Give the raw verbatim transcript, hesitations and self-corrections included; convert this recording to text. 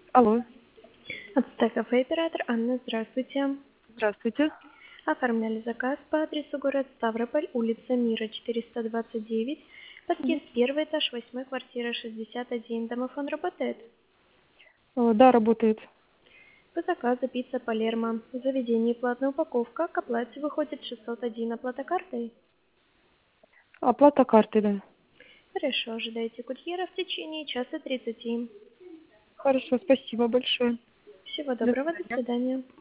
Алло, Ацтек кафе оператор Анна, здравствуйте. здравствуйте. Оформляли заказ по адресу город Ставрополь, улица Мира, четыреста двадцать девять, Мгм. подъезд первый этаж, восьмой, квартира шестьдесят один. Домофон работает? Э, Да, работает. По заказу пицца Палермо. В заведении платная упаковка, к оплате выходит шестьсот один. Оплата картой? Оплата картой, да. Хорошо, ожидайте курьера в течение часа тридцати. Хорошо, спасибо большое. Всего До доброго, до свидания. свидания.